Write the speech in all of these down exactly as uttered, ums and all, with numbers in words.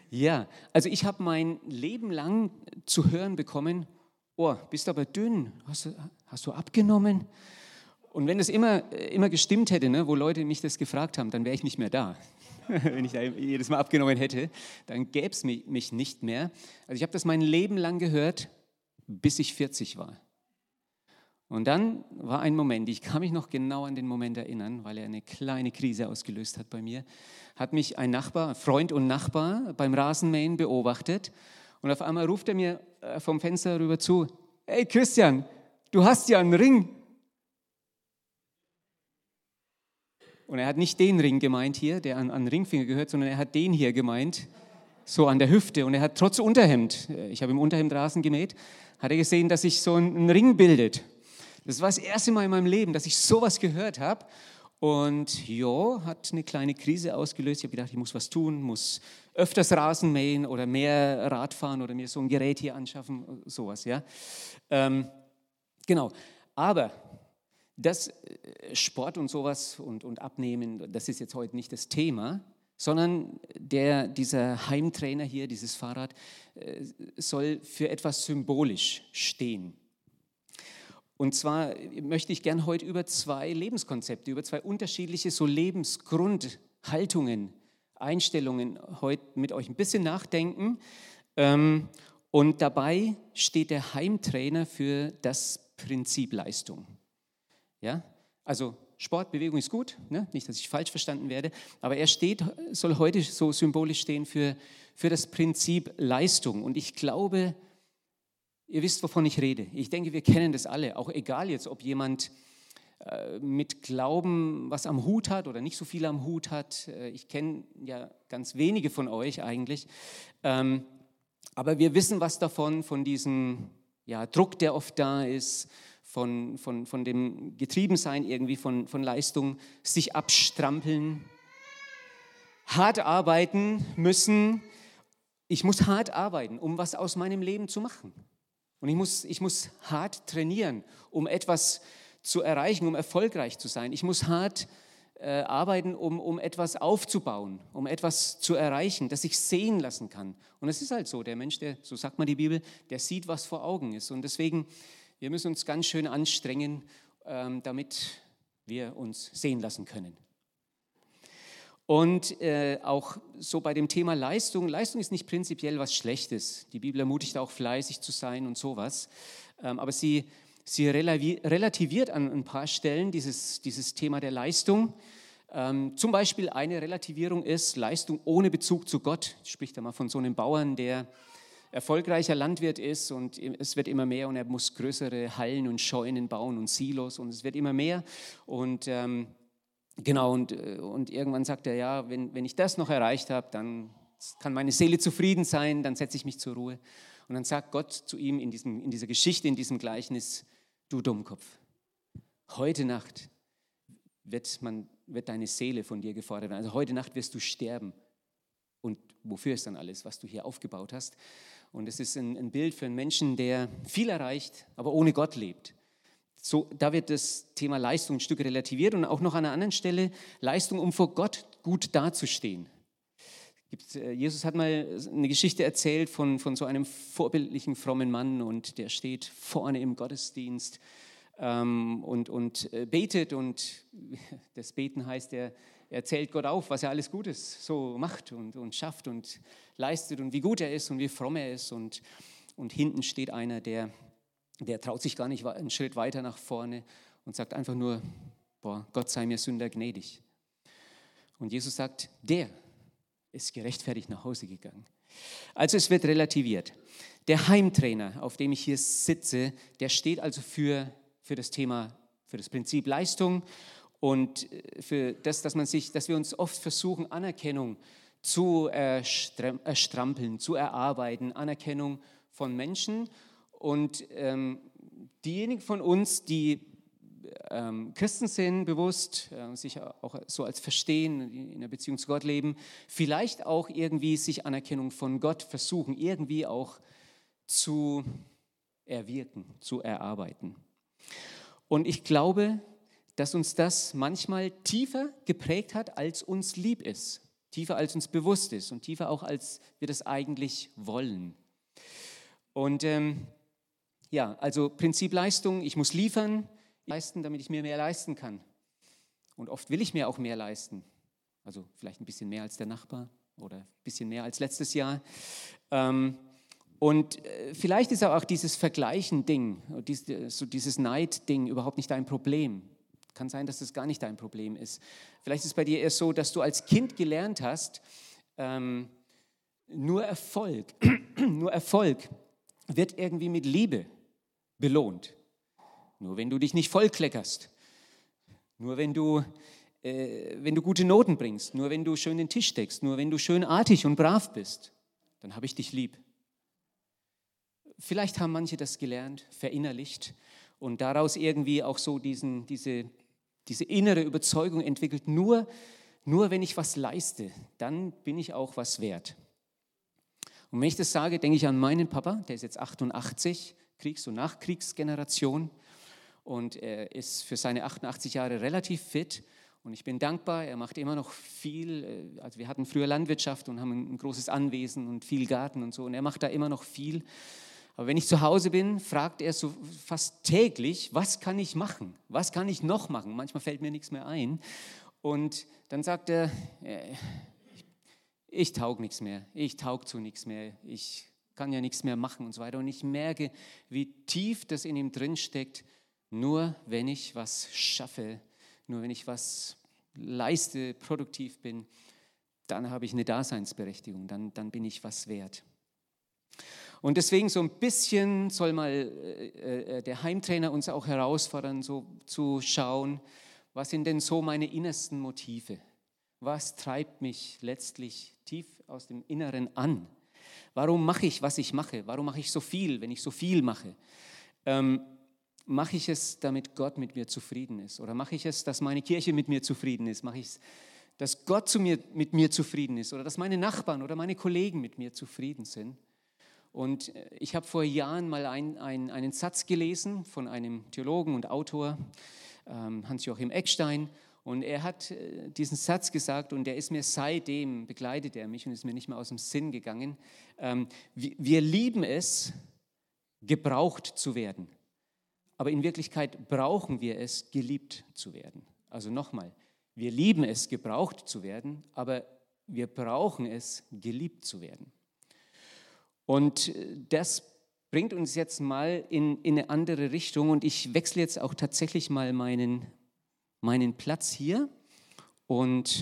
Ja, also ich habe mein Leben lang zu hören bekommen, oh, bist aber dünn, hast du, hast du abgenommen? Und wenn das immer, immer gestimmt hätte, ne, wo Leute mich das gefragt haben, dann wäre ich nicht mehr da. Wenn ich da jedes Mal abgenommen hätte, dann gäbe es mich, mich nicht mehr. Also ich habe das mein Leben lang gehört, bis ich vierzig war. Und dann war ein Moment, ich kann mich noch genau an den Moment erinnern, weil er eine kleine Krise ausgelöst hat bei mir, hat mich ein Nachbar, Freund und Nachbar beim Rasenmähen beobachtet und auf einmal ruft er mir vom Fenster rüber zu, hey Christian, du hast ja einen Ring. Und er hat nicht den Ring gemeint hier, der an, an den Ringfinger gehört, sondern er hat den hier gemeint, so an der Hüfte. Und er hat trotz Unterhemd, ich habe im Unterhemd Rasen gemäht, hat er gesehen, dass sich so ein, ein Ring bildet. Das war das erste Mal in meinem Leben, dass ich sowas gehört habe. Und ja, hat eine kleine Krise ausgelöst. Ich habe gedacht, ich muss was tun, muss öfters Rasen mähen oder mehr Rad fahren oder mir so ein Gerät hier anschaffen, sowas. Ja, ähm, genau. Aber das Sport und sowas und, und Abnehmen, das ist jetzt heute nicht das Thema, sondern der, dieser Heimtrainer hier, dieses Fahrrad, äh, soll für etwas symbolisch stehen. Und zwar möchte ich gern heute über zwei Lebenskonzepte, über zwei unterschiedliche so Lebensgrundhaltungen, Einstellungen heute mit euch ein bisschen nachdenken. Und dabei steht der Heimtrainer für das Prinzip Leistung. Ja? Also Sport, Bewegung ist gut, ne? Nicht, dass ich falsch verstanden werde, aber er steht, soll heute so symbolisch stehen für, für das Prinzip Leistung. Und ich glaube, ihr wisst, wovon ich rede. Ich denke, wir kennen das alle, auch egal jetzt, ob jemand äh, mit Glauben was am Hut hat oder nicht so viel am Hut hat. Äh, ich kenne ja ganz wenige von euch eigentlich. Ähm, aber wir wissen was davon, von diesem ja, Druck, der oft da ist, von, von, von dem Getriebensein irgendwie, von, von Leistung, sich abstrampeln, hart arbeiten müssen. Ich muss hart arbeiten, um was aus meinem Leben zu machen. Und ich muss, ich muss hart trainieren, um etwas zu erreichen, um erfolgreich zu sein. Ich muss hart äh, arbeiten, um, um etwas aufzubauen, um etwas zu erreichen, das ich sehen lassen kann. Und es ist halt so, der Mensch, der, so sagt man die Bibel, der sieht, was vor Augen ist. Und deswegen, wir müssen uns ganz schön anstrengen, ähm, damit wir uns sehen lassen können. Und äh, auch so bei dem Thema Leistung, Leistung ist nicht prinzipiell was Schlechtes. Die Bibel ermutigt auch, fleißig zu sein und sowas. Ähm, aber sie, sie relativiert an ein paar Stellen dieses, dieses Thema der Leistung. Ähm, zum Beispiel eine Relativierung ist Leistung ohne Bezug zu Gott. Ich spreche da mal von so einem Bauern, der erfolgreicher Landwirt ist und es wird immer mehr und er muss größere Hallen und Scheunen bauen und Silos und es wird immer mehr und ähm, Genau, und, und irgendwann sagt er, ja, wenn, wenn ich das noch erreicht habe, dann kann meine Seele zufrieden sein, dann setze ich mich zur Ruhe. Und dann sagt Gott zu ihm in, diesem, in dieser Geschichte, in diesem Gleichnis, du Dummkopf, heute Nacht wird, man, wird deine Seele von dir gefordert. Also heute Nacht wirst du sterben. Und wofür ist dann alles, was du hier aufgebaut hast? Und es ist ein, ein Bild für einen Menschen, der viel erreicht, aber ohne Gott lebt. So, da wird das Thema Leistung ein Stück relativiert und auch noch an einer anderen Stelle Leistung, um vor Gott gut dazustehen. Jesus hat mal eine Geschichte erzählt von, von so einem vorbildlichen, frommen Mann und der steht vorne im Gottesdienst ähm, und, und betet und das Beten heißt, er, er erzählt Gott auf, was er alles Gutes so macht und, und schafft und leistet und wie gut er ist und wie fromm er ist und, und hinten steht einer, der Der traut sich gar nicht einen Schritt weiter nach vorne und sagt einfach nur, boah, Gott sei mir Sünder gnädig. Und Jesus sagt, der ist gerechtfertigt nach Hause gegangen. Also es wird relativiert. Der Heimtrainer, auf dem ich hier sitze, der steht also für, für das Thema, für das Prinzip Leistung und für das, dass man sich, dass wir uns oft versuchen, Anerkennung zu erstrampeln, zu erarbeiten, Anerkennung von Menschen. Und ähm, diejenigen von uns, die ähm, Christen sind, bewusst, äh, sich auch so als verstehen, in der Beziehung zu Gott leben, vielleicht auch irgendwie sich Anerkennung von Gott versuchen, irgendwie auch zu erwirken, zu erarbeiten. Und ich glaube, dass uns das manchmal tiefer geprägt hat, als uns lieb ist. tiefer als uns bewusst ist und tiefer auch als wir das eigentlich wollen. Und ähm, ja, also Prinzip Leistung, ich muss liefern, leisten, damit ich mir mehr leisten kann. Und oft will ich mir auch mehr leisten. Also vielleicht ein bisschen mehr als der Nachbar oder ein bisschen mehr als letztes Jahr. Ähm, und äh, vielleicht ist auch dieses Vergleichen-Ding, dieses, so dieses Neid-Ding überhaupt nicht dein Problem. Kann sein, dass das gar nicht dein Problem ist. Vielleicht ist es bei dir eher so, dass du als Kind gelernt hast, ähm, nur Erfolg, nur Erfolg wird irgendwie mit Liebe belohnt. Nur wenn du dich nicht vollkleckerst. Nur wenn du, äh, wenn du gute Noten bringst. Nur wenn du schön den Tisch deckst. Nur wenn du schön artig und brav bist. Dann habe ich dich lieb. Vielleicht haben manche das gelernt, verinnerlicht und daraus irgendwie auch so diesen, diese, diese innere Überzeugung entwickelt. Nur, nur wenn ich was leiste, dann bin ich auch was wert. Und wenn ich das sage, denke ich an meinen Papa, der ist jetzt achtundachtzig, Kriegs- und Nachkriegsgeneration. Und er ist für seine achtundachtzig Jahre relativ fit. Und ich bin dankbar, er macht immer noch viel. Also wir hatten früher Landwirtschaft und haben ein großes Anwesen und viel Garten und so. Und er macht da immer noch viel. Aber wenn ich zu Hause bin, fragt er so fast täglich, was kann ich machen? Was kann ich noch machen? Manchmal fällt mir nichts mehr ein. Und dann sagt er, äh, ich taug nichts mehr, ich taug zu nichts mehr, ich kann ja nichts mehr machen und so weiter. Und ich merke, wie tief das in ihm drin steckt. Nur wenn ich was schaffe, nur wenn ich was leiste, produktiv bin, dann habe ich eine Daseinsberechtigung, dann, dann bin ich was wert. Und deswegen so ein bisschen soll mal äh, der Heimtrainer uns auch herausfordern, so zu schauen, was sind denn so meine innersten Motive? Was treibt mich letztlich tief aus dem Inneren an? Warum mache ich, was ich mache? Warum mache ich so viel, wenn ich so viel mache? Ähm, mache ich es, damit Gott mit mir zufrieden ist? Oder mache ich es, dass meine Kirche mit mir zufrieden ist? Mache ich es, dass Gott zu mir, mit mir zufrieden ist? Oder dass meine Nachbarn oder meine Kollegen mit mir zufrieden sind? Und ich habe vor Jahren mal ein, ein, einen Satz gelesen von einem Theologen und Autor, ähm, Hans-Joachim Eckstein. Und er hat äh, diesen Satz gesagt und der ist mir seitdem, begleitet er mich und ist mir nicht mehr aus dem Sinn gegangen. Ähm, wir, wir lieben es, gebraucht zu werden. Aber in Wirklichkeit brauchen wir es, geliebt zu werden. Also nochmal, wir lieben es, gebraucht zu werden, aber wir brauchen es, geliebt zu werden. Und das bringt uns jetzt mal in, in eine andere Richtung und ich wechsle jetzt auch tatsächlich mal meinen, meinen Platz hier. Und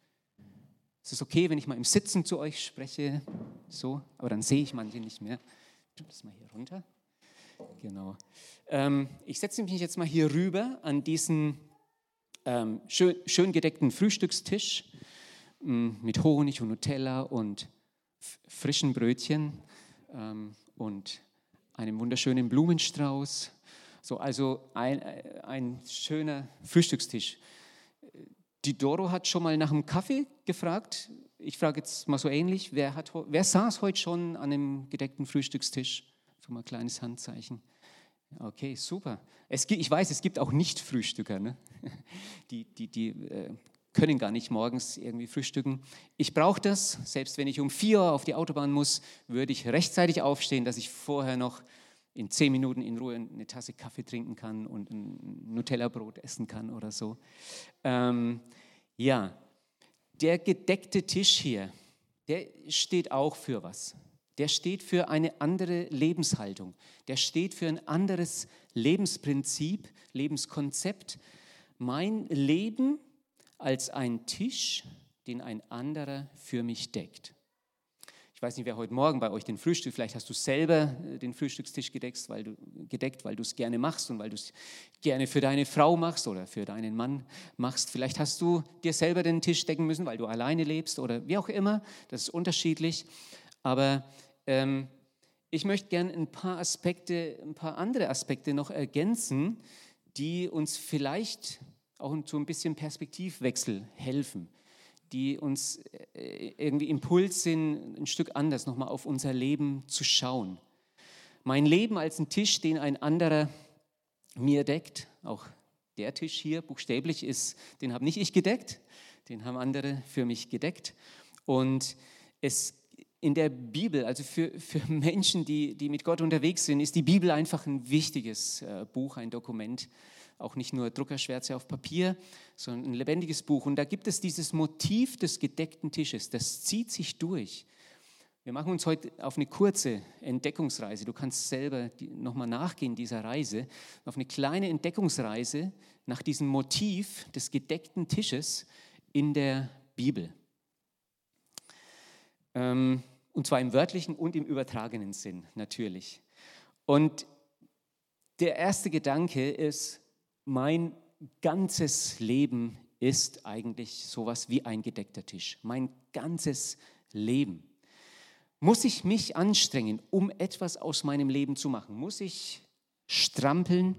es ist okay, wenn ich mal im Sitzen zu euch spreche, so, aber dann sehe ich manche nicht mehr. Ich tue das mal hier runter. Genau. Ähm, ich setze mich jetzt mal hier rüber an diesen ähm, schön, schön gedeckten Frühstückstisch m, mit Honig und Nutella und f- frischen Brötchen ähm, und einem wunderschönen Blumenstrauß. So, also ein, ein schöner Frühstückstisch. Die Doro hat schon mal nach einem Kaffee gefragt. Ich frage jetzt mal so ähnlich. Wer, hat, wer saß heute schon an einem gedeckten Frühstückstisch? So mal ein kleines Handzeichen. Okay, super. Es gibt, ich weiß, es gibt auch Nicht-Frühstücker, ne? die, die, die äh, können gar nicht morgens irgendwie frühstücken. Ich brauche das, selbst wenn ich um vier Uhr auf die Autobahn muss, würde ich rechtzeitig aufstehen, dass ich vorher noch in zehn Minuten in Ruhe eine Tasse Kaffee trinken kann und ein Nutella-Brot essen kann oder so. Ähm, ja, der gedeckte Tisch hier, der steht auch für was. Der steht für eine andere Lebenshaltung. Der steht für ein anderes Lebensprinzip, Lebenskonzept. Mein Leben als ein Tisch, den ein anderer für mich deckt. Ich weiß nicht, wer heute Morgen bei euch den Frühstück, vielleicht hast du selber den Frühstückstisch gedeckt, weil du gedeckt, weil du es gerne machst und weil du es gerne für deine Frau machst oder für deinen Mann machst. Vielleicht hast du dir selber den Tisch decken müssen, weil du alleine lebst oder wie auch immer. Das ist unterschiedlich. Aber ähm, ich möchte gerne ein paar Aspekte, ein paar andere Aspekte noch ergänzen, die uns vielleicht auch zu ein bisschen Perspektivwechsel helfen, die uns irgendwie Impuls sind, ein Stück anders nochmal auf unser Leben zu schauen. Mein Leben als ein Tisch, den ein anderer mir deckt, auch der Tisch hier buchstäblich ist, den habe nicht ich gedeckt, Den haben andere für mich gedeckt. Und es in der Bibel, also für, für Menschen, die, die mit Gott unterwegs sind, ist die Bibel einfach ein wichtiges äh, Buch, ein Dokument. Auch nicht nur Druckerschwärze auf Papier, sondern ein lebendiges Buch. Und da gibt es dieses Motiv des gedeckten Tisches, das zieht sich durch. Wir machen uns heute auf eine kurze Entdeckungsreise. Du kannst selber nochmal nachgehen dieser Reise, auf eine kleine Entdeckungsreise nach diesem Motiv des gedeckten Tisches in der Bibel. Ähm, und zwar im wörtlichen und im übertragenen Sinn natürlich. Und der erste Gedanke ist, mein ganzes Leben ist eigentlich sowas wie ein gedeckter Tisch. Mein ganzes Leben. Muss ich mich anstrengen, um etwas aus meinem Leben zu machen? Muss ich strampeln?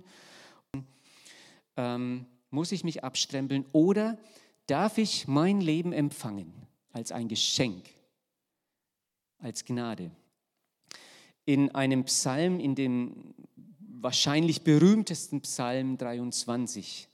Ähm, muss ich mich abstrempeln? Oder darf ich mein Leben empfangen als ein Geschenk, als Gnade? In einem Psalm, in dem wahrscheinlich berühmtesten Psalm dreiundzwanzig,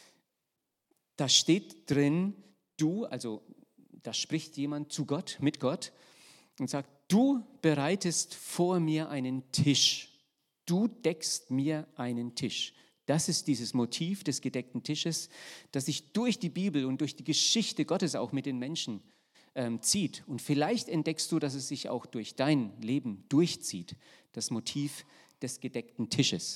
da steht drin, du, also da spricht jemand zu Gott, mit Gott und sagt, du bereitest vor mir einen Tisch, du deckst mir einen Tisch. Das ist dieses Motiv des gedeckten Tisches, das sich durch die Bibel und durch die Geschichte Gottes auch mit den Menschen ähm, zieht. Und vielleicht entdeckst du, dass es sich auch durch dein Leben durchzieht, das Motiv des gedeckten Tisches.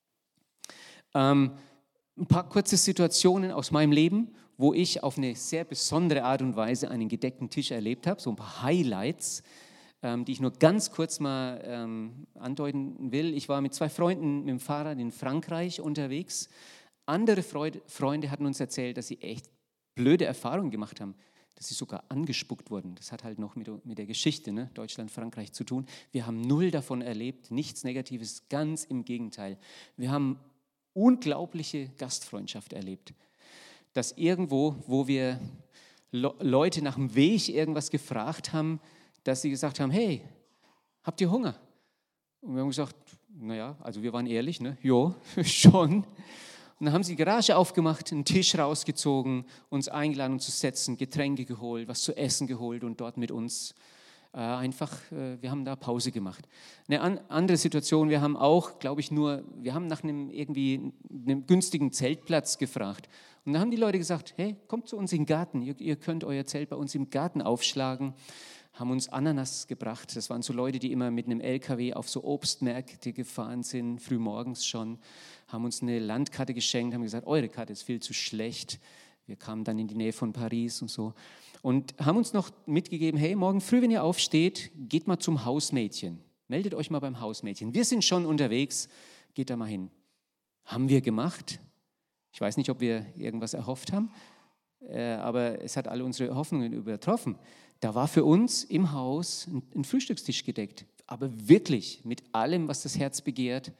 Ähm, ein paar kurze Situationen aus meinem Leben, wo ich auf eine sehr besondere Art und Weise einen gedeckten Tisch erlebt habe, so ein paar Highlights, ähm, die ich nur ganz kurz mal ähm, andeuten will. Ich war mit zwei Freunden mit dem Fahrrad in Frankreich unterwegs. Andere Freude, Freunde hatten uns erzählt, dass sie echt blöde Erfahrungen gemacht haben, dass sie sogar angespuckt wurden. Das hat halt noch mit, mit der Geschichte, ne? Deutschland, Frankreich zu tun. Wir haben null davon erlebt, nichts Negatives, ganz im Gegenteil. Wir haben unglaubliche Gastfreundschaft erlebt. Dass irgendwo, wo wir Le- Leute nach dem Weg irgendwas gefragt haben, dass sie gesagt haben, hey, habt ihr Hunger? Und wir haben gesagt, naja, also wir waren ehrlich, ne? Jo, schon. Und dann haben sie die Garage aufgemacht, einen Tisch rausgezogen, uns eingeladen, uns zu setzen, Getränke geholt, was zu essen geholt und dort mit uns äh, einfach, äh, wir haben da Pause gemacht. Eine an, andere Situation, wir haben auch, glaube ich, nur, wir haben nach einem irgendwie einem günstigen Zeltplatz gefragt. Und dann haben die Leute gesagt, hey, kommt zu uns in den Garten, ihr, ihr könnt euer Zelt bei uns im Garten aufschlagen. Haben uns Ananas gebracht. Das waren so Leute, die immer mit einem L K W auf so Obstmärkte gefahren sind, frühmorgens schon, haben uns eine Landkarte geschenkt, haben gesagt, eure Karte ist viel zu schlecht. Wir kamen dann in die Nähe von Paris und so. Und haben uns noch mitgegeben, hey, morgen früh, wenn ihr aufsteht, geht mal zum Hausmädchen. Meldet euch mal beim Hausmädchen. Wir sind schon unterwegs, geht da mal hin. Haben wir gemacht. Ich weiß nicht, ob wir irgendwas erhofft haben, äh, aber es hat alle unsere Hoffnungen übertroffen. Da war für uns im Haus ein, ein Frühstückstisch gedeckt, aber wirklich mit allem, was das Herz begehrt.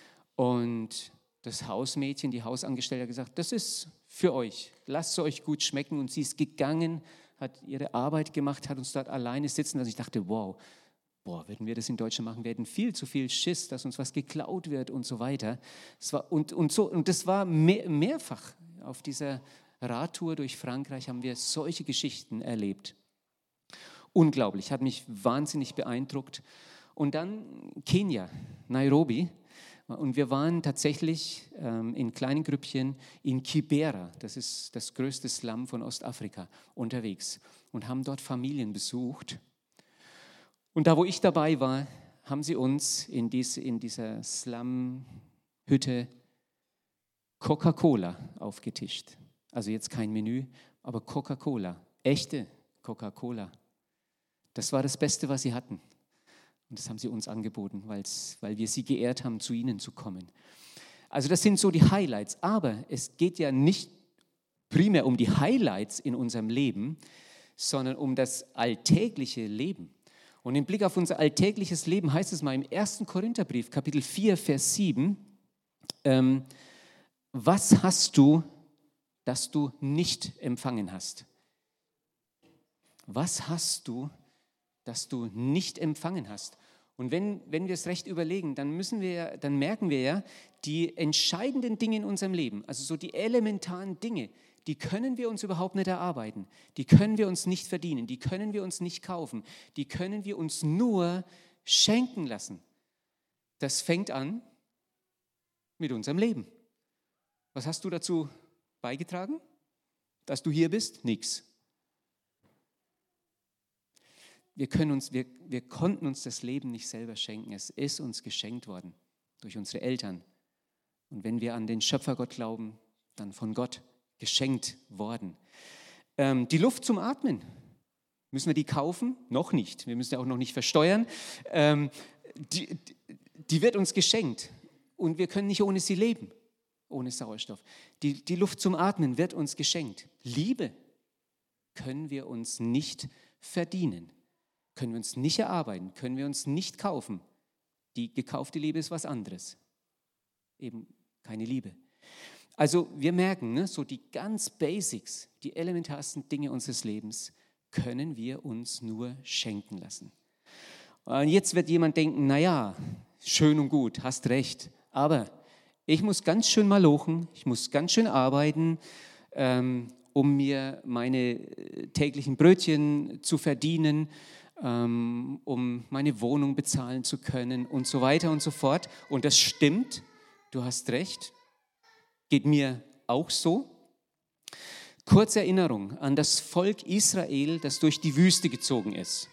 Und das Hausmädchen, die Hausangestellte, hat gesagt, das ist für euch, lasst es euch gut schmecken. Und sie ist gegangen, hat ihre Arbeit gemacht, hat uns dort alleine sitzen. Also ich dachte, wow, boah, würden wir das in Deutschland machen, wir hätten viel zu viel Schiss, dass uns was geklaut wird und so weiter. Das war, und, und, so, und das war mehr, mehrfach auf dieser Radtour durch Frankreich haben wir solche Geschichten erlebt. Unglaublich, hat mich wahnsinnig beeindruckt. Und dann Kenia, Nairobi. Und wir waren tatsächlich ähm, in kleinen Grüppchen in Kibera, das ist das größte Slum von Ostafrika, unterwegs und haben dort Familien besucht. Und da, wo ich dabei war, haben sie uns in, dies, in dieser Slum-Hütte Coca-Cola aufgetischt. Also jetzt kein Menü, aber Coca-Cola, echte Coca-Cola. Das war das Beste, was sie hatten. Und das haben sie uns angeboten, weil's, weil wir sie geehrt haben, zu ihnen zu kommen. Also das sind so die Highlights. Aber es geht ja nicht primär um die Highlights in unserem Leben, sondern um das alltägliche Leben. Und im Blick auf unser alltägliches Leben heißt es mal im ersten Korintherbrief, Kapitel vier, Vers sieben, ähm, was hast du, das du nicht empfangen hast? Was hast du, das du nicht empfangen hast? Und wenn, wenn wir es recht überlegen, dann müssen wir, dann merken wir ja, die entscheidenden Dinge in unserem Leben, also so die elementaren Dinge, die können wir uns überhaupt nicht erarbeiten. Die können wir uns nicht verdienen. Die können wir uns nicht kaufen. Die können wir uns nur schenken lassen. Das fängt an mit unserem Leben. Was hast du dazu beigetragen, dass du hier bist? Nix. Wir können uns, wir, wir konnten uns das Leben nicht selber schenken. Es ist uns geschenkt worden durch unsere Eltern. Und wenn wir an den Schöpfergott glauben, dann von Gott geschenkt worden. Ähm, die Luft zum Atmen, müssen wir die kaufen? Noch nicht. Wir müssen ja auch noch nicht versteuern. Ähm, die, die wird uns geschenkt und wir können nicht ohne sie leben, ohne Sauerstoff. Die, die Luft zum Atmen wird uns geschenkt. Liebe können wir uns nicht verdienen, können wir uns nicht erarbeiten, können wir uns nicht kaufen. Die gekaufte Liebe ist was anderes. Eben keine Liebe. Also wir merken, ne, so die ganz Basics, die elementarsten Dinge unseres Lebens können wir uns nur schenken lassen. Und jetzt wird jemand denken, naja, schön und gut, hast recht, aber ich muss ganz schön malochen, ich muss ganz schön arbeiten, ähm, um mir meine täglichen Brötchen zu verdienen, ähm, um meine Wohnung bezahlen zu können und so weiter und so fort. Und das stimmt, du hast recht. Geht mir auch so. Kurze Erinnerung an das Volk Israel, das durch die Wüste gezogen ist.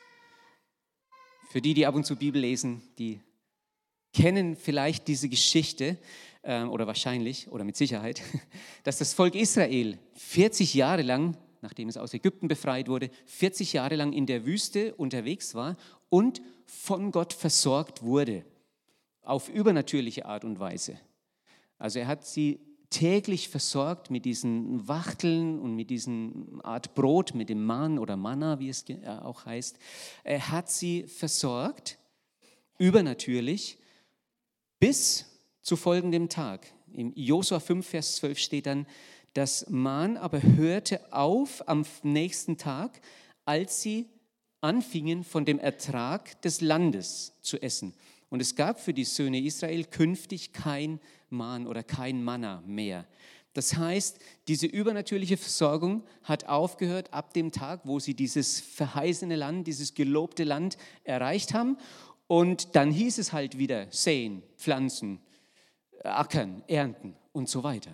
Für die, die ab und zu Bibel lesen, die kennen vielleicht diese Geschichte, äh, oder wahrscheinlich, oder mit Sicherheit, dass das Volk Israel vierzig Jahre lang, nachdem es aus Ägypten befreit wurde, vierzig Jahre lang in der Wüste unterwegs war und von Gott versorgt wurde, auf übernatürliche Art und Weise. Also er hat sie täglich versorgt mit diesen Wachteln und mit diesen Art Brot, mit dem Man oder Manna, wie es auch heißt. Er hat sie versorgt, übernatürlich, bis zu folgendem Tag. Im Josua fünf, Vers zwölf steht dann, das Man aber hörte auf am nächsten Tag, als sie anfingen, von dem Ertrag des Landes zu essen. Und es gab für die Söhne Israel künftig kein Man oder kein Manna mehr. Das heißt, diese übernatürliche Versorgung hat aufgehört ab dem Tag, wo sie dieses verheißene Land, dieses gelobte Land erreicht haben. Und dann hieß es halt wieder säen, pflanzen, ackern, ernten und so weiter.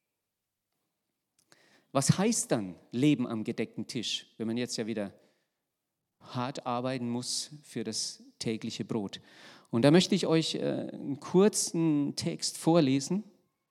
Was heißt dann Leben am gedeckten Tisch, wenn man jetzt ja wieder hart arbeiten muss für das tägliche Brot? Und da möchte ich euch einen kurzen Text vorlesen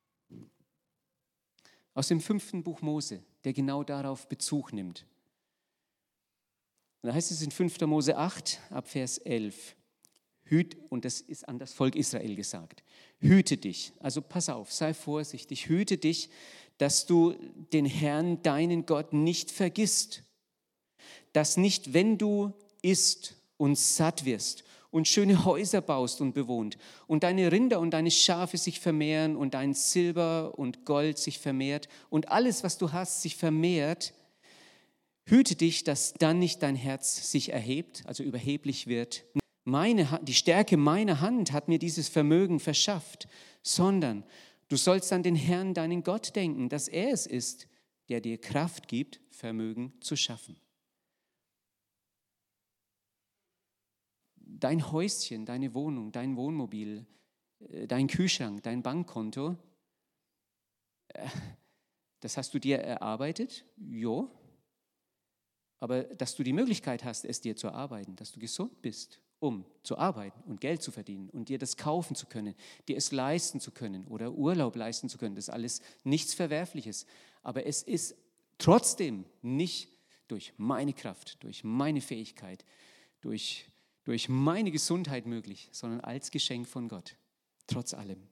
aus dem fünften Buch Mose, der genau darauf Bezug nimmt. Da heißt es in fünfter Mose acht, ab Vers elf, Hüt, und das ist an das Volk Israel gesagt, hüte dich, also pass auf, sei vorsichtig, hüte dich, dass du den Herrn, deinen Gott, nicht vergisst, dass nicht, wenn du isst und satt wirst und schöne Häuser baust und bewohnt und deine Rinder und deine Schafe sich vermehren und dein Silber und Gold sich vermehrt und alles, was du hast, sich vermehrt, hüte dich, dass dann nicht dein Herz sich erhebt, also überheblich wird. Meine, die Stärke meiner Hand hat mir dieses Vermögen verschafft, sondern du sollst an den Herrn, deinen Gott, denken, dass er es ist, der dir Kraft gibt, Vermögen zu schaffen. Dein Häuschen, deine Wohnung, dein Wohnmobil, dein Kühlschrank, dein Bankkonto, das hast du dir erarbeitet? Jo. Aber dass du die Möglichkeit hast, es dir zu erarbeiten, dass du gesund bist, um zu arbeiten und Geld zu verdienen und dir das kaufen zu können, dir es leisten zu können oder Urlaub leisten zu können, das ist alles nichts Verwerfliches. Aber es ist trotzdem nicht durch meine Kraft, durch meine Fähigkeit, durch, durch meine Gesundheit möglich, sondern als Geschenk von Gott, trotz allem.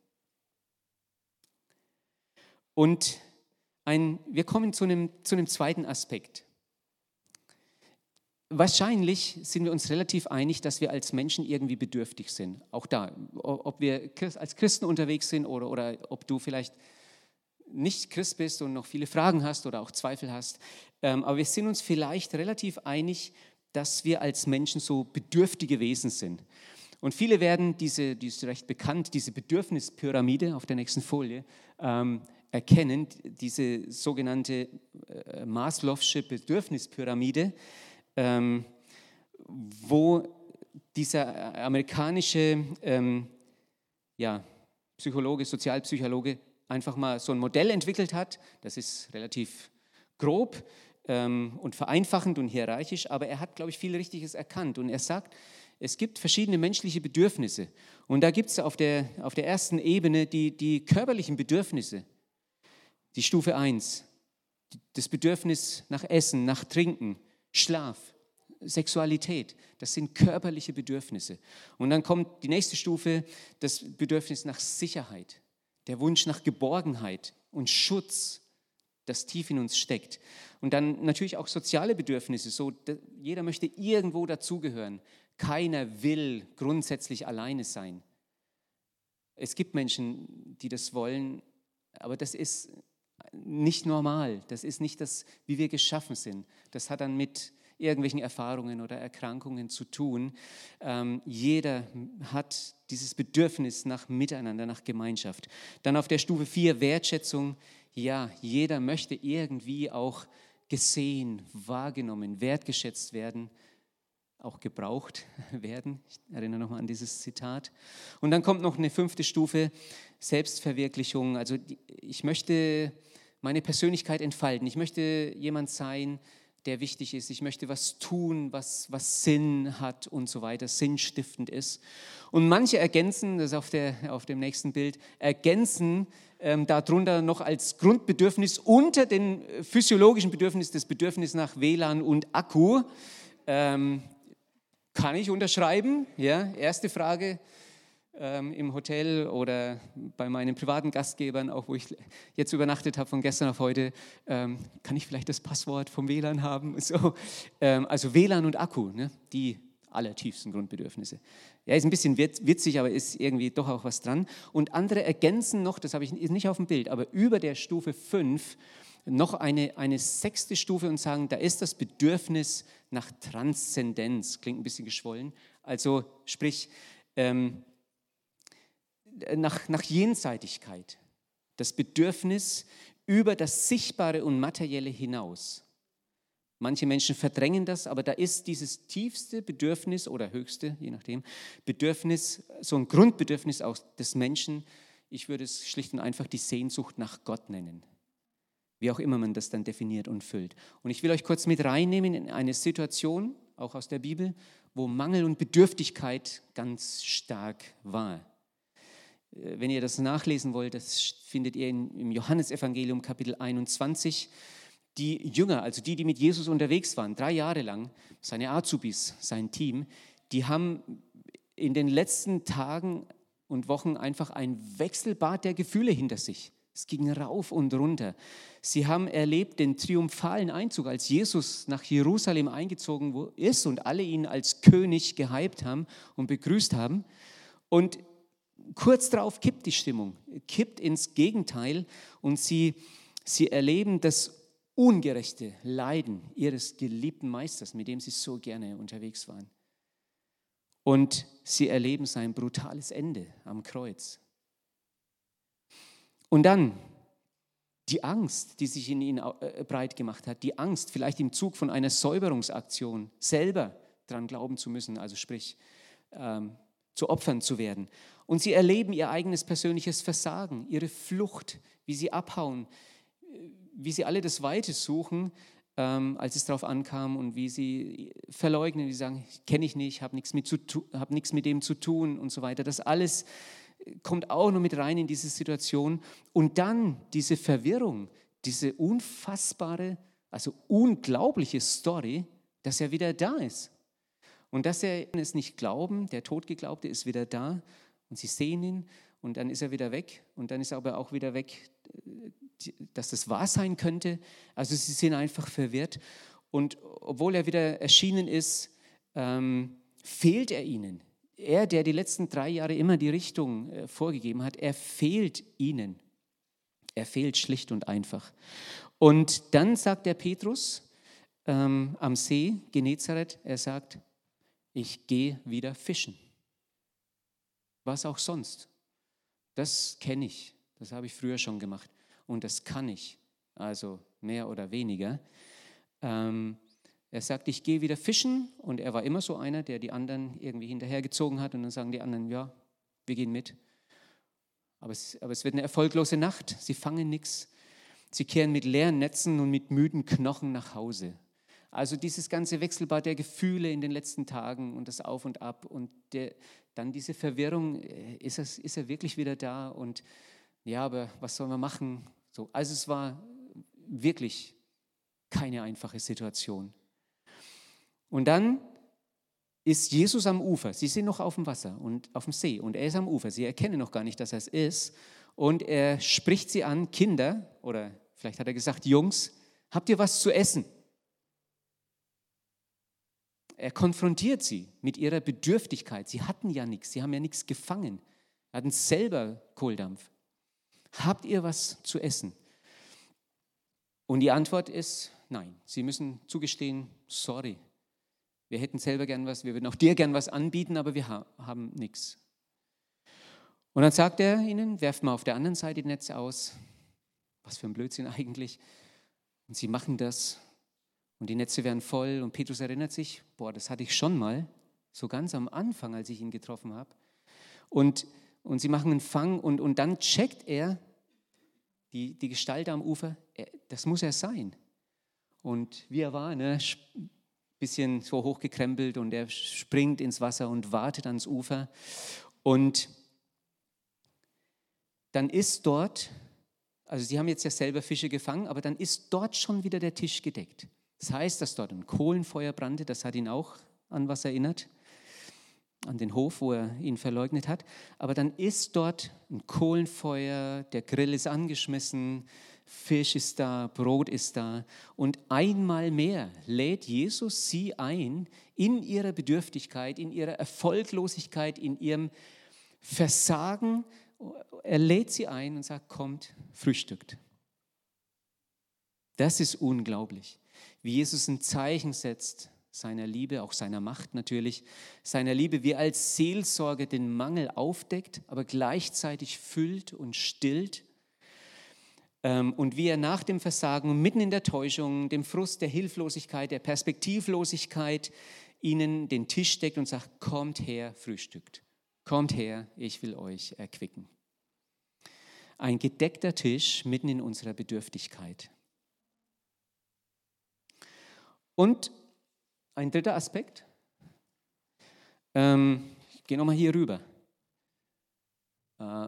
Und ein, wir kommen zu einem, zu einem zweiten Aspekt. Wahrscheinlich sind wir uns relativ einig, dass wir als Menschen irgendwie bedürftig sind. Auch da, ob wir als Christen unterwegs sind oder, oder ob du vielleicht nicht Christ bist und noch viele Fragen hast oder auch Zweifel hast. Aber wir sind uns vielleicht relativ einig, dass wir als Menschen so bedürftige Wesen sind. Und viele werden diese, die ist recht bekannt, diese Bedürfnispyramide auf der nächsten Folie, ähm, erkennen, diese sogenannte äh, Maslow'sche Bedürfnispyramide, ähm, wo dieser amerikanische ähm, ja, Psychologe, Sozialpsychologe einfach mal so ein Modell entwickelt hat. Das ist relativ grob ähm, und vereinfachend und hierarchisch, aber er hat, glaube ich, viel Richtiges erkannt. Und er sagt, es gibt verschiedene menschliche Bedürfnisse. Und da gibt es auf der, auf der ersten Ebene die, die körperlichen Bedürfnisse. Die Stufe eins, das Bedürfnis nach Essen, nach Trinken, Schlaf, Sexualität, das sind körperliche Bedürfnisse. Und dann kommt die nächste Stufe, das Bedürfnis nach Sicherheit, der Wunsch nach Geborgenheit und Schutz, das tief in uns steckt. Und dann natürlich auch soziale Bedürfnisse, so jeder möchte irgendwo dazugehören. Keiner will grundsätzlich alleine sein. Es gibt Menschen, die das wollen, aber das ist nicht normal. Das ist nicht das, wie wir geschaffen sind. Das hat dann mit irgendwelchen Erfahrungen oder Erkrankungen zu tun. Ähm, jeder hat dieses Bedürfnis nach Miteinander, nach Gemeinschaft. Dann auf der Stufe vier Wertschätzung. Ja, jeder möchte irgendwie auch gesehen, wahrgenommen, wertgeschätzt werden, auch gebraucht werden. Ich erinnere nochmal an dieses Zitat. Und dann kommt noch eine fünfte Stufe, Selbstverwirklichung. Also ich möchte meine Persönlichkeit entfalten. Ich möchte jemand sein, der wichtig ist. Ich möchte was tun, was, was Sinn hat und so weiter, sinnstiftend ist. Und manche ergänzen, das ist auf, der, auf dem nächsten Bild, ergänzen ähm, darunter noch als Grundbedürfnis unter den physiologischen Bedürfnissen das Bedürfnis nach W L A N und Akku. Ähm, kann ich unterschreiben? Ja, erste Frage. Ähm, im Hotel oder bei meinen privaten Gastgebern, auch wo ich jetzt übernachtet habe von gestern auf heute, ähm, kann ich vielleicht das Passwort vom W L A N haben? So, ähm, also W L A N und Akku, ne? Die allertiefsten Grundbedürfnisse. Ja, ist ein bisschen witzig, aber ist irgendwie doch auch was dran. Und andere ergänzen noch, das habe ich ist nicht auf dem Bild, aber über der Stufe fünf noch eine, eine sechste Stufe und sagen, da ist das Bedürfnis nach Transzendenz. Klingt ein bisschen geschwollen. Also sprich, ähm, Nach, nach Jenseitigkeit, das Bedürfnis über das Sichtbare und Materielle hinaus. Manche Menschen verdrängen das, aber da ist dieses tiefste Bedürfnis oder höchste, je nachdem, Bedürfnis, so ein Grundbedürfnis auch des Menschen, ich würde es schlicht und einfach die Sehnsucht nach Gott nennen. Wie auch immer man das dann definiert und füllt. Und ich will euch kurz mit reinnehmen in eine Situation, auch aus der Bibel, wo Mangel und Bedürftigkeit ganz stark war. Wenn ihr das nachlesen wollt, das findet ihr im Johannesevangelium Kapitel einundzwanzig. Die Jünger, also die, die mit Jesus unterwegs waren, drei Jahre lang, seine Azubis, sein Team, die haben in den letzten Tagen und Wochen einfach ein Wechselbad der Gefühle hinter sich. Es ging rauf und runter. Sie haben erlebt den triumphalen Einzug, als Jesus nach Jerusalem eingezogen ist und alle ihn als König gehypt haben und begrüßt haben. Und kurz darauf kippt die Stimmung, kippt ins Gegenteil und sie, sie erleben das ungerechte Leiden ihres geliebten Meisters, mit dem sie so gerne unterwegs waren. Und sie erleben sein brutales Ende am Kreuz. Und dann die Angst, die sich in ihnen breit gemacht hat, die Angst, vielleicht im Zug von einer Säuberungsaktion selber dran glauben zu müssen, also sprich, ähm, zu Opfern zu werden. Und sie erleben ihr eigenes persönliches Versagen, ihre Flucht, wie sie abhauen, wie sie alle das Weite suchen, ähm, als es darauf ankam und wie sie verleugnen, die sagen, kenne ich nicht, habe nichts mit, zu tu- hab nichts mit dem zu tun und so weiter. Das alles kommt auch noch mit rein in diese Situation. Und dann diese Verwirrung, diese unfassbare, also unglaubliche Story, dass er wieder da ist. Und dass er es nicht glauben, der Totgeglaubte ist wieder da und sie sehen ihn und dann ist er wieder weg und dann ist er aber auch wieder weg, dass das wahr sein könnte. Also sie sind einfach verwirrt und obwohl er wieder erschienen ist, ähm, fehlt er ihnen. Er, der die letzten drei Jahre immer die Richtung äh, vorgegeben hat, er fehlt ihnen. Er fehlt schlicht und einfach. Und dann sagt der Petrus ähm, am See Genezareth, er sagt, ich gehe wieder fischen. Was auch sonst. Das kenne ich. Das habe ich früher schon gemacht. und das kann ich, also mehr oder weniger. Ähm, er sagt, ich gehe wieder fischen und er war immer so einer, der die anderen irgendwie hinterhergezogen hat und dann sagen die anderen, ja, wir gehen mit. Aber es, aber es wird eine erfolglose Nacht, sie fangen nichts. Sie kehren mit leeren Netzen und mit müden Knochen nach Hause. Also dieses ganze Wechselbad der Gefühle in den letzten Tagen und das Auf und Ab und der, dann diese Verwirrung, ist er, ist er wirklich wieder da? Und ja, aber was sollen wir machen? So, also es war wirklich keine einfache Situation. Und dann ist Jesus am Ufer. Sie sind noch auf dem Wasser und auf dem See und er ist am Ufer. Sie erkennen noch gar nicht, dass er es ist. Und er spricht sie an, Kinder, oder vielleicht hat er gesagt, Jungs, habt ihr was zu essen? Er konfrontiert sie mit ihrer Bedürftigkeit. Sie hatten ja nichts, sie haben ja nichts gefangen, hatten selber Kohldampf. Habt ihr was zu essen? Und die Antwort ist nein. Sie müssen zugestehen, sorry, wir hätten selber gern was, wir würden auch dir gern was anbieten, aber wir ha- haben nichts. Und dann sagt er ihnen, werft mal auf der anderen Seite die Netze aus. Was für ein Blödsinn eigentlich. Und sie machen das und die Netze werden voll und Petrus erinnert sich, boah, das hatte ich schon mal, so ganz am Anfang, als ich ihn getroffen habe. Und, und sie machen einen Fang und, und dann checkt er, die, die Gestalt am Ufer, er, das muss er sein. Und wie er war, ne, bisschen so hochgekrempelt und er springt ins Wasser und wartet ans Ufer. Und dann ist dort, also sie haben jetzt ja selber Fische gefangen, aber dann ist dort schon wieder der Tisch gedeckt. Das heißt, dass dort ein Kohlenfeuer brannte, das hat ihn auch an was erinnert, an den Hof, wo er ihn verleugnet hat. Aber dann ist dort ein Kohlenfeuer, der Grill ist angeschmissen, Fisch ist da, Brot ist da. Und einmal mehr lädt Jesus sie ein, in ihrer Bedürftigkeit, in ihrer Erfolglosigkeit, in ihrem Versagen. Er lädt sie ein und sagt, kommt, frühstückt. Das ist unglaublich, wie Jesus ein Zeichen setzt seiner Liebe, auch seiner Macht natürlich, seiner Liebe, wie als Seelsorger den Mangel aufdeckt, aber gleichzeitig füllt und stillt. Und wie er nach dem Versagen, mitten in der Täuschung, dem Frust, der Hilflosigkeit, der Perspektivlosigkeit, ihnen den Tisch deckt und sagt, kommt her, frühstückt. Kommt her, ich will euch erquicken. Ein gedeckter Tisch mitten in unserer Bedürftigkeit. Und ein dritter Aspekt, ähm, ich gehe nochmal hier rüber. Äh,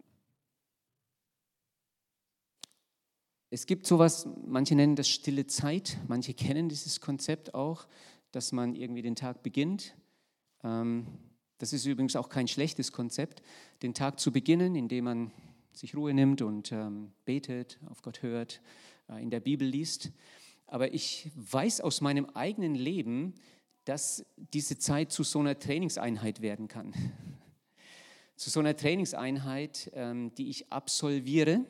es gibt sowas, manche nennen das stille Zeit, manche kennen dieses Konzept auch, dass man irgendwie den Tag beginnt. Ähm, das ist übrigens auch kein schlechtes Konzept, den Tag zu beginnen, indem man sich Ruhe nimmt und ähm, betet, auf Gott hört, äh, in der Bibel liest. Aber ich weiß aus meinem eigenen Leben, dass diese Zeit zu so einer Trainingseinheit werden kann. Zu so einer Trainingseinheit, ähm, die ich absolviere,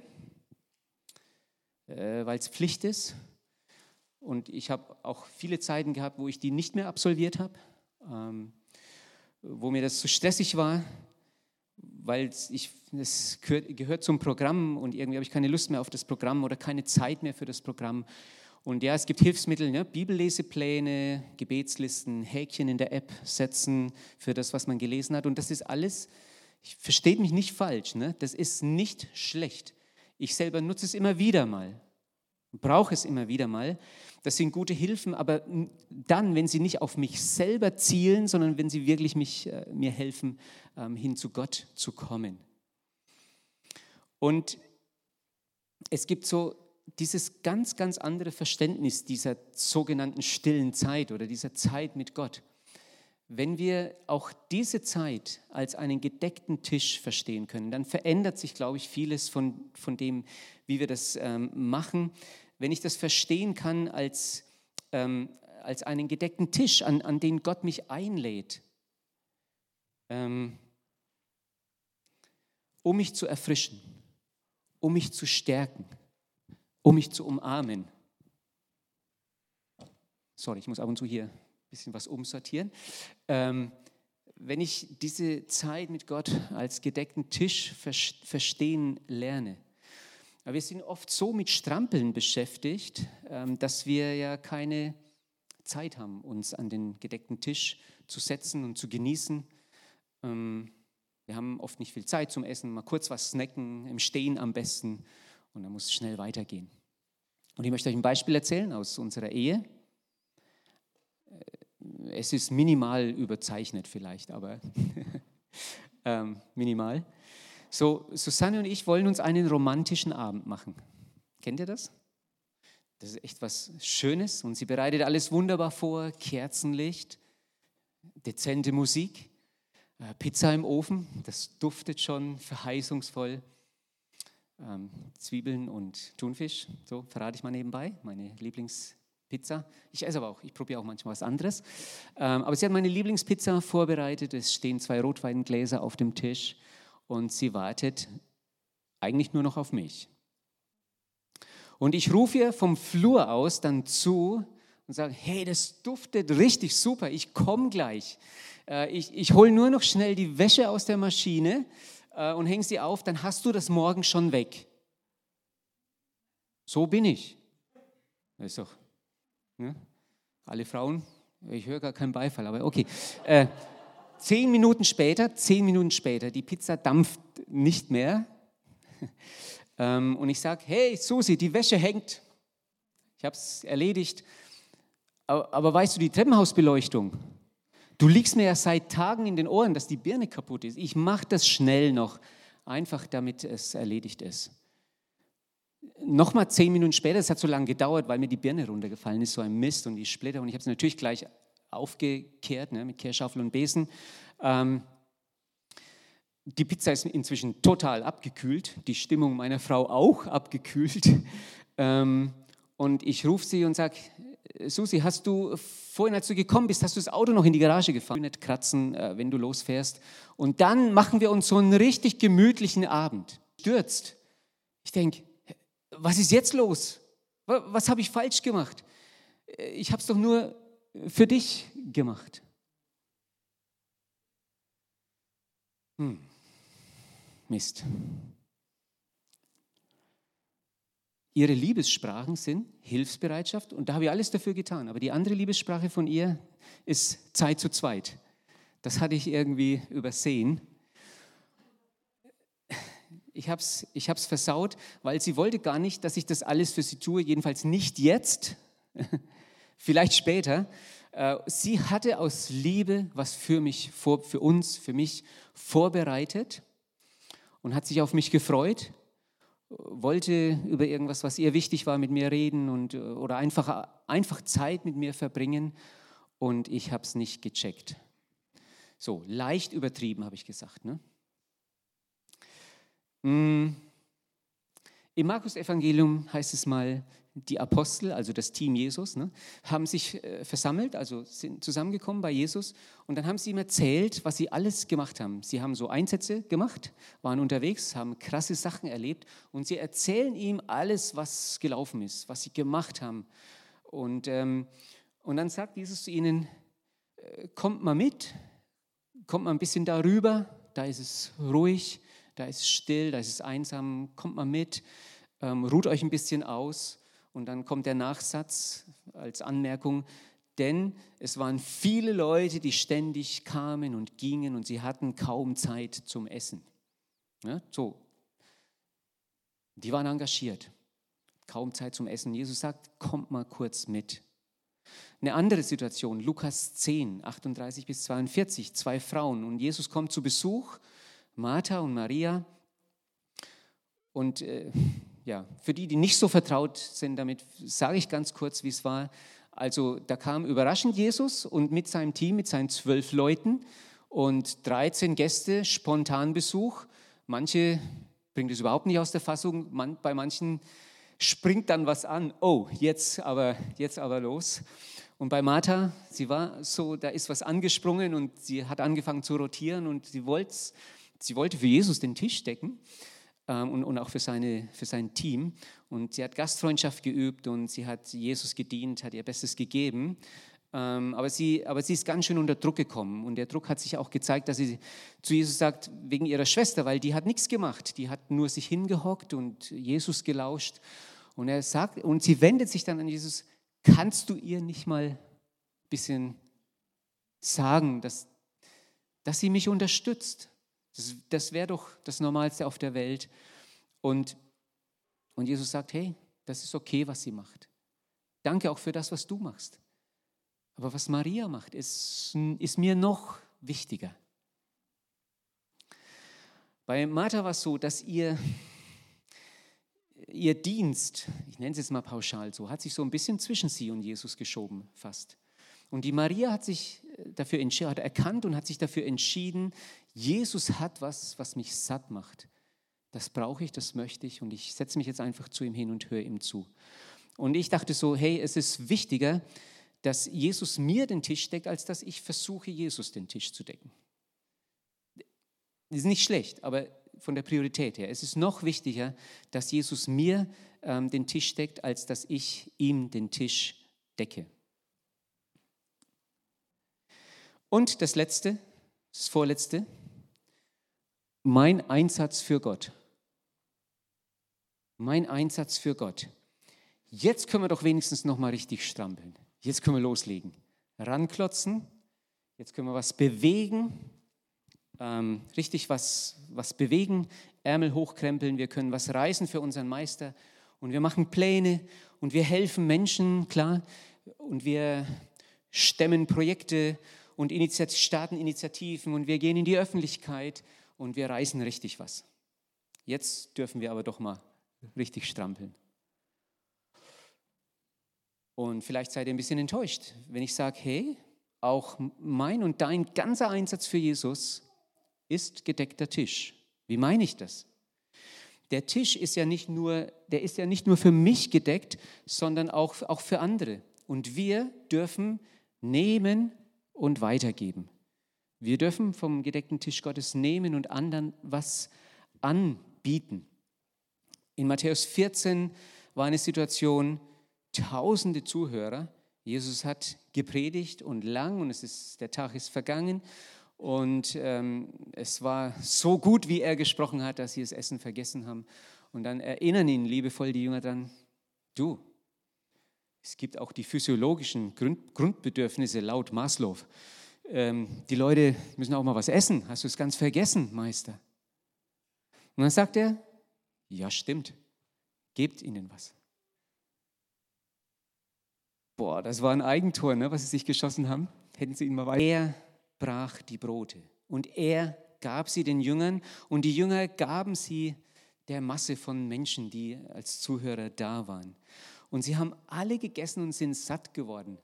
äh, weil es Pflicht ist. Und ich habe auch viele Zeiten gehabt, wo ich die nicht mehr absolviert habe, ähm, wo mir das zu stressig war, weil ich, das gehört, gehört zum Programm und irgendwie habe ich keine Lust mehr auf das Programm oder keine Zeit mehr für das Programm. Und ja, es gibt Hilfsmittel, ne? Bibellesepläne, Gebetslisten, Häkchen in der App setzen für das, was man gelesen hat. Und das ist alles, versteht mich nicht falsch, ne? Das ist nicht schlecht. Ich selber nutze es immer wieder mal, brauche es immer wieder mal. Das sind gute Hilfen, aber dann, wenn sie nicht auf mich selber zielen, sondern wenn sie wirklich mich, äh, mir helfen, ähm, hin zu Gott zu kommen. Und es gibt so dieses ganz, ganz andere Verständnis dieser sogenannten stillen Zeit oder dieser Zeit mit Gott. Wenn wir auch diese Zeit als einen gedeckten Tisch verstehen können, dann verändert sich, glaube ich, vieles von, von dem, wie wir das ähm, machen. Wenn ich das verstehen kann als, ähm, als einen gedeckten Tisch, an, an den Gott mich einlädt, ähm, um mich zu erfrischen, um mich zu stärken, um mich zu umarmen. Sorry, ich muss ab und zu hier ein bisschen was umsortieren. Ähm, wenn ich diese Zeit mit Gott als gedeckten Tisch verstehen lerne, Aber wir sind oft so mit Strampeln beschäftigt, ähm, dass wir ja keine Zeit haben, uns an den gedeckten Tisch zu setzen und zu genießen. Ähm, wir haben oft nicht viel Zeit zum Essen, mal kurz was snacken, im Stehen am besten und dann muss es schnell weitergehen. Und ich möchte euch ein Beispiel erzählen aus unserer Ehe. Es ist minimal überzeichnet vielleicht, aber ähm, minimal. So, Susanne und ich wollen uns einen romantischen Abend machen. Kennt ihr das? Das ist echt was Schönes und sie bereitet alles wunderbar vor. Kerzenlicht, dezente Musik, äh, Pizza im Ofen, das duftet schon verheißungsvoll. Ähm, Zwiebeln und Thunfisch, so verrate ich mal nebenbei, meine Lieblingspizza. Ich esse aber auch, ich probiere auch manchmal was anderes. Ähm, aber sie hat meine Lieblingspizza vorbereitet, es stehen zwei Rotweingläser auf dem Tisch und sie wartet eigentlich nur noch auf mich. Und ich rufe ihr vom Flur aus dann zu und sage, hey, das duftet richtig super, ich komme gleich. Äh, ich ich hole nur noch schnell die Wäsche aus der Maschine äh, und hänge sie auf, dann hast du das morgen schon weg. So bin ich. Das ist doch, ne? Alle Frauen, ich höre gar keinen Beifall, aber okay. Äh, zehn Minuten später, zehn Minuten später, die Pizza dampft nicht mehr. ähm, und ich sage, hey Susi, die Wäsche hängt. Ich habe es erledigt. Aber, aber weißt du, die Treppenhausbeleuchtung, du liegst mir ja seit Tagen in den Ohren, dass die Birne kaputt ist. Ich mache das schnell noch, einfach damit es erledigt ist. Nochmal zehn Minuten später, es hat so lange gedauert, weil mir die Birne runtergefallen ist, so ein Mist und die Splitter. Und ich habe es natürlich gleich aufgekehrt, ne, mit Kehrschaufel und Besen. Ähm, die Pizza ist inzwischen total abgekühlt, die Stimmung meiner Frau auch abgekühlt. Ähm, und ich rufe sie und sage, Susi, hast du vorhin, als du gekommen bist, hast du das Auto noch in die Garage gefahren? Nicht kratzen, äh, wenn du losfährst. Und dann machen wir uns so einen richtig gemütlichen Abend. Stürzt. Ich denke, was ist jetzt los? Was habe ich falsch gemacht? Ich habe es doch nur für dich gemacht. Hm. Mist. Ihre Liebessprachen sind Hilfsbereitschaft und da habe ich alles dafür getan. Aber die andere Liebessprache von ihr ist Zeit zu zweit. Das hatte ich irgendwie übersehen. Ich habe es ich hab's versaut, weil sie wollte gar nicht, dass ich das alles für sie tue, jedenfalls nicht jetzt, vielleicht später. Sie hatte aus Liebe was für mich, für uns, für mich vorbereitet und hat sich auf mich gefreut, wollte über irgendwas, was ihr wichtig war, mit mir reden und, oder einfach, einfach Zeit mit mir verbringen und ich habe es nicht gecheckt. So, leicht übertrieben, habe ich gesagt, ne? Im Markus-Evangelium heißt es mal, die Apostel, also das Team Jesus, ne, haben sich äh, versammelt, also sind zusammengekommen bei Jesus und dann haben sie ihm erzählt, was sie alles gemacht haben. Sie haben so Einsätze gemacht, waren unterwegs, haben krasse Sachen erlebt und sie erzählen ihm alles, was gelaufen ist, was sie gemacht haben. Und, ähm, und dann sagt Jesus zu ihnen, äh, kommt mal mit, kommt mal ein bisschen darüber, da ist es ruhig, da ist es still, da ist es einsam, kommt mal mit, ähm, ruht euch ein bisschen aus. Und dann kommt der Nachsatz als Anmerkung, denn es waren viele Leute, die ständig kamen und gingen und sie hatten kaum Zeit zum Essen. Ja, so. Die waren engagiert, kaum Zeit zum Essen. Jesus sagt, kommt mal kurz mit. Eine andere Situation, Lukas zehn, achtunddreißig bis zweiundvierzig, zwei Frauen und Jesus kommt zu Besuch, Martha und Maria. Und äh, ja, für die, die nicht so vertraut sind damit, sage ich ganz kurz, wie es war. Also da kam überraschend Jesus und mit seinem Team, mit seinen zwölf Leuten und dreizehn Gäste, Spontanbesuch. Manche bringt es überhaupt nicht aus der Fassung, man, bei manchen springt dann was an. Oh, jetzt aber, jetzt aber los. Und bei Martha, sie war so, da ist was angesprungen und sie hat angefangen zu rotieren und sie wollte Sie wollte für Jesus den Tisch decken ähm, und, und auch für, seine, für sein Team. Und sie hat Gastfreundschaft geübt und sie hat Jesus gedient, hat ihr Bestes gegeben. Ähm, aber, sie, aber sie ist ganz schön unter Druck gekommen. Und der Druck hat sich auch gezeigt, dass sie zu Jesus sagt, wegen ihrer Schwester, weil die hat nichts gemacht. Die hat nur sich hingehockt und Jesus gelauscht. Und er sagt, und sie wendet sich dann an Jesus, kannst du ihr nicht mal ein bisschen sagen, dass, dass sie mich unterstützt? Das, das wäre doch das Normalste auf der Welt. Und, und Jesus sagt, hey, das ist okay, was sie macht. Danke auch für das, was du machst. Aber was Maria macht, ist, ist mir noch wichtiger. Bei Martha war es so, dass ihr, ihr Dienst, ich nenne es jetzt mal pauschal so, hat sich so ein bisschen zwischen sie und Jesus geschoben fast. Und die Maria hat sich dafür entschieden, hat erkannt und hat sich dafür entschieden, Jesus hat was, was mich satt macht. Das brauche ich, das möchte ich und ich setze mich jetzt einfach zu ihm hin und höre ihm zu. Und ich dachte so, hey, es ist wichtiger, dass Jesus mir den Tisch deckt, als dass ich versuche, Jesus den Tisch zu decken. Das ist nicht schlecht, aber von der Priorität her. Es ist noch wichtiger, dass Jesus mir ähm, den Tisch deckt, als dass ich ihm den Tisch decke. Und das Letzte, das Vorletzte, mein Einsatz für Gott. Mein Einsatz für Gott. Jetzt können wir doch wenigstens noch mal richtig strampeln. Jetzt können wir loslegen. Ranklotzen, jetzt können wir was bewegen, ähm, richtig was, was bewegen, Ärmel hochkrempeln, wir können was reißen für unseren Meister und wir machen Pläne und wir helfen Menschen, klar, und wir stemmen Projekte und Initiat- starten Initiativen und wir gehen in die Öffentlichkeit und wir reißen richtig was. Jetzt dürfen wir aber doch mal richtig strampeln. Und vielleicht seid ihr ein bisschen enttäuscht, wenn ich sage, hey, auch mein und dein ganzer Einsatz für Jesus ist gedeckter Tisch. Wie meine ich das? Der Tisch ist ja nicht nur, der ist ja nicht nur für mich gedeckt, sondern auch, auch für andere. Und wir dürfen nehmen und weitergeben. Wir dürfen vom gedeckten Tisch Gottes nehmen und anderen was anbieten. In Matthäus vierzehn war eine Situation, tausende Zuhörer. Jesus hat gepredigt und lang und es ist, der Tag ist vergangen und ähm, es war so gut, wie er gesprochen hat, dass sie das Essen vergessen haben. Und dann erinnern ihn liebevoll die Jünger dran, du, es gibt auch die physiologischen Grund, Grundbedürfnisse laut Maslow. Ähm, die Leute müssen auch mal was essen. Hast du es ganz vergessen, Meister? Und dann sagt er, ja stimmt, gebt ihnen was. Boah, das war ein Eigentor, ne, was sie sich geschossen haben. Hätten sie ihn mal weiter. Er brach die Brote und er gab sie den Jüngern und die Jünger gaben sie der Masse von Menschen, die als Zuhörer da waren. Und sie haben alle gegessen und sind satt geworden.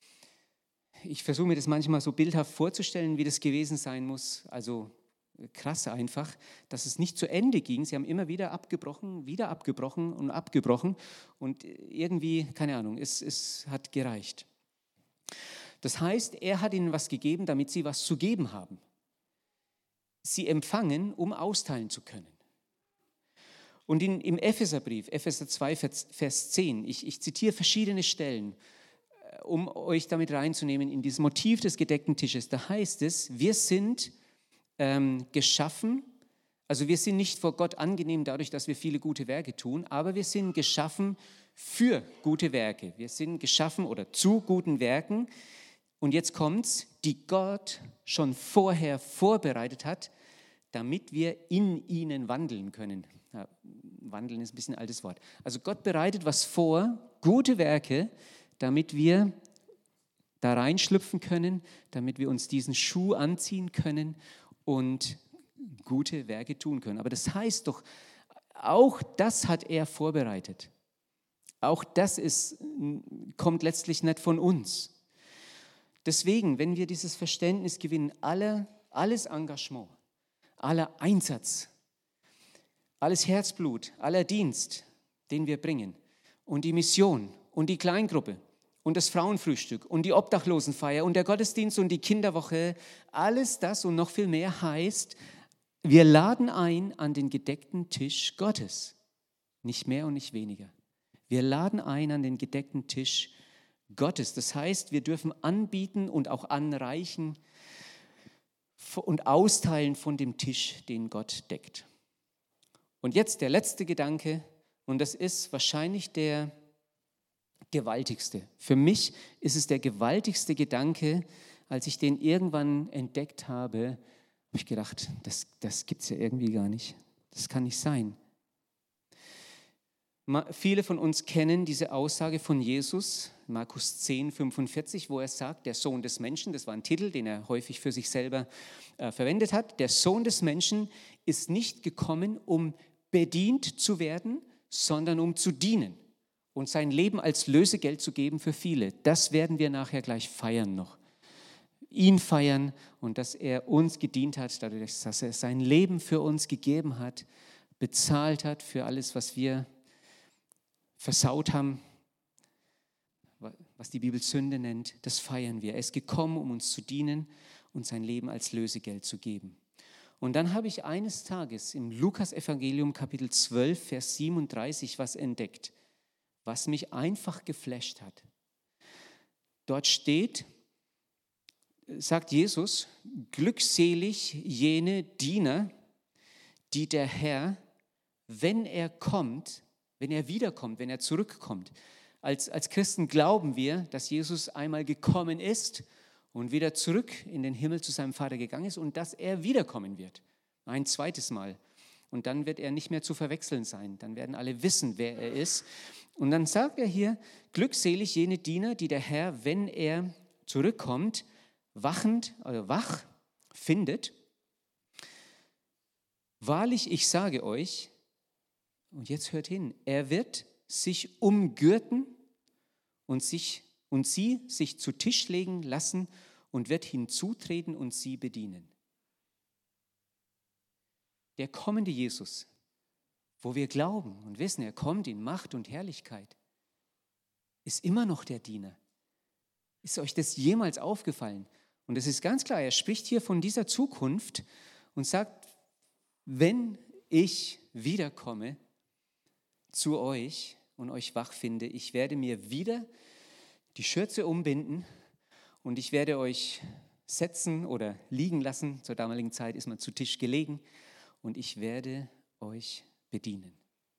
Ich versuche mir das manchmal so bildhaft vorzustellen, wie das gewesen sein muss. Also krass einfach, dass es nicht zu Ende ging. Sie haben immer wieder abgebrochen, wieder abgebrochen und abgebrochen und irgendwie, keine Ahnung, es, es hat gereicht. Das heißt, er hat ihnen was gegeben, damit sie was zu geben haben. Sie empfangen, um austeilen zu können. Und in, im Epheserbrief, Epheser zwei, Vers zehn, ich, ich zitiere verschiedene Stellen, um euch damit reinzunehmen in dieses Motiv des gedeckten Tisches. Da heißt es, wir sind ähm, geschaffen, also wir sind nicht vor Gott angenehm dadurch, dass wir viele gute Werke tun, aber wir sind geschaffen für gute Werke. Wir sind geschaffen oder zu guten Werken. Und jetzt kommt's, die Gott schon vorher vorbereitet hat, damit wir in ihnen wandeln können. Ja, wandeln ist ein bisschen ein altes Wort. Also Gott bereitet was vor, gute Werke, damit wir da reinschlüpfen können, damit wir uns diesen Schuh anziehen können und gute Werke tun können. Aber das heißt doch, auch das hat er vorbereitet. Auch das ist, kommt letztlich nicht von uns. Deswegen, wenn wir dieses Verständnis gewinnen, alle, alles Engagement, aller Einsatz, alles Herzblut, aller Dienst, den wir bringen und die Mission und die Kleingruppe und das Frauenfrühstück und die Obdachlosenfeier und der Gottesdienst und die Kinderwoche, alles das und noch viel mehr heißt, wir laden ein an den gedeckten Tisch Gottes, nicht mehr und nicht weniger. Wir laden ein an den gedeckten Tisch Gottes. Das heißt, wir dürfen anbieten und auch anreichen und austeilen von dem Tisch, den Gott deckt. Und jetzt der letzte Gedanke, und das ist wahrscheinlich der gewaltigste. Für mich ist es der gewaltigste Gedanke, als ich den irgendwann entdeckt habe, habe ich gedacht, das, das gibt es ja irgendwie gar nicht. Das kann nicht sein. Viele von uns kennen diese Aussage von Jesus, Markus zehn, fünfundvierzig, wo er sagt, der Sohn des Menschen, das war ein Titel, den er häufig für sich selber äh, verwendet hat, der Sohn des Menschen ist nicht gekommen, um bedient zu werden, sondern um zu dienen und sein Leben als Lösegeld zu geben für viele. Das werden wir nachher gleich feiern noch. Ihn feiern und dass er uns gedient hat, dadurch, dass er sein Leben für uns gegeben hat, bezahlt hat für alles, was wir versaut haben, was die Bibel Sünde nennt, das feiern wir. Er ist gekommen, um uns zu dienen und sein Leben als Lösegeld zu geben. Und dann habe ich eines Tages im Lukas-Evangelium Kapitel zwölf, Vers siebenunddreißig was entdeckt, was mich einfach geflasht hat. Dort steht, sagt Jesus, glückselig jene Diener, die der Herr, wenn er kommt, wenn er wiederkommt, wenn er zurückkommt. Als, als Christen glauben wir, dass Jesus einmal gekommen ist und wieder zurück in den Himmel zu seinem Vater gegangen ist und dass er wiederkommen wird. Ein zweites Mal. Und dann wird er nicht mehr zu verwechseln sein. Dann werden alle wissen, wer er ist. Und dann sagt er hier, glückselig jene Diener, die der Herr, wenn er zurückkommt, wachend, oder wach findet. Wahrlich, ich sage euch, und jetzt hört hin, er wird sich umgürten und, sich, und sie sich zu Tisch legen lassen und wird hinzutreten und sie bedienen. Der kommende Jesus, wo wir glauben und wissen, er kommt in Macht und Herrlichkeit, ist immer noch der Diener. Ist euch das jemals aufgefallen? Und es ist ganz klar, er spricht hier von dieser Zukunft und sagt, wenn ich wiederkomme zu euch und euch wach finde, ich werde mir wieder die Schürze umbinden und ich werde euch setzen oder liegen lassen. Zur damaligen Zeit ist man zu Tisch gelegen und ich werde euch bedienen.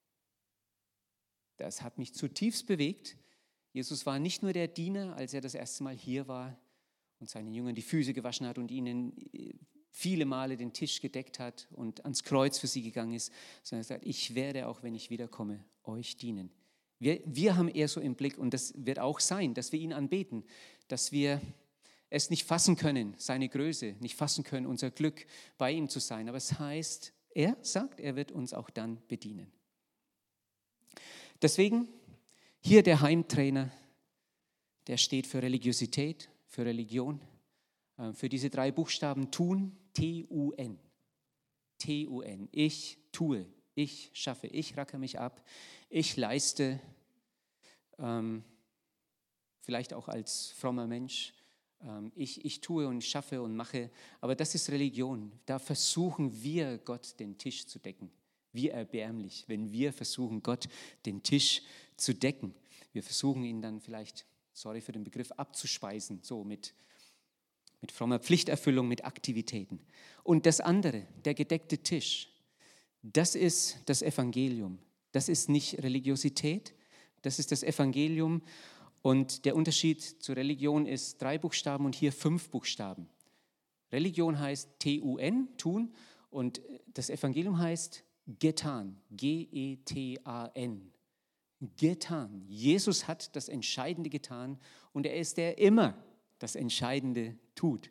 Das hat mich zutiefst bewegt. Jesus war nicht nur der Diener, als er das erste Mal hier war und seinen Jüngern die Füße gewaschen hat und ihnen viele Male den Tisch gedeckt hat und ans Kreuz für sie gegangen ist, sondern er sagt, ich werde, auch wenn ich wiederkomme, euch dienen. Wir, wir haben eher so im Blick, und das wird auch sein, dass wir ihn anbeten, dass wir es nicht fassen können, seine Größe, nicht fassen können, unser Glück, bei ihm zu sein. Aber es heißt, er sagt, er wird uns auch dann bedienen. Deswegen hier der Heimtrainer, der steht für Religiosität, für Religion, für diese drei Buchstaben tun, T U N. T U N. Ich tue, ich schaffe, ich rackere mich ab, ich leiste, ähm, vielleicht auch als frommer Mensch, ähm, ich, ich tue und schaffe und mache, aber das ist Religion. Da versuchen wir, Gott den Tisch zu decken. Wie erbärmlich, wenn wir versuchen, Gott den Tisch zu decken. Wir versuchen ihn dann vielleicht, sorry für den Begriff, abzuspeisen, so mit mit frommer Pflichterfüllung, mit Aktivitäten. Und das andere, der gedeckte Tisch, das ist das Evangelium. Das ist nicht Religiosität, das ist das Evangelium. Und der Unterschied zur Religion ist drei Buchstaben und hier fünf Buchstaben. Religion heißt T U N, tun, und das Evangelium heißt getan, G E T A N. Getan. Jesus hat das Entscheidende getan und er ist der immer das Entscheidende tut.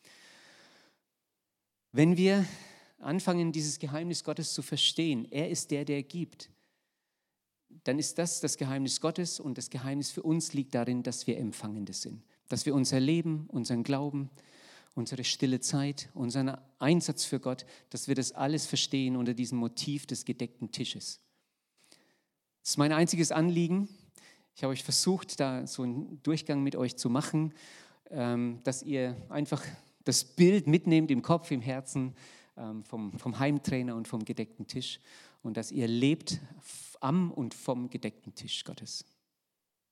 Wenn wir anfangen, dieses Geheimnis Gottes zu verstehen, er ist der, der gibt, dann ist das das Geheimnis Gottes und das Geheimnis für uns liegt darin, dass wir Empfangende sind, dass wir unser Leben, unseren Glauben, unsere stille Zeit, unseren Einsatz für Gott, dass wir das alles verstehen unter diesem Motiv des gedeckten Tisches. Das ist mein einziges Anliegen. Ich habe euch versucht, da so einen Durchgang mit euch zu machen, dass ihr einfach das Bild mitnehmt im Kopf, im Herzen vom, vom Heimtrainer und vom gedeckten Tisch und dass ihr lebt am und vom gedeckten Tisch Gottes.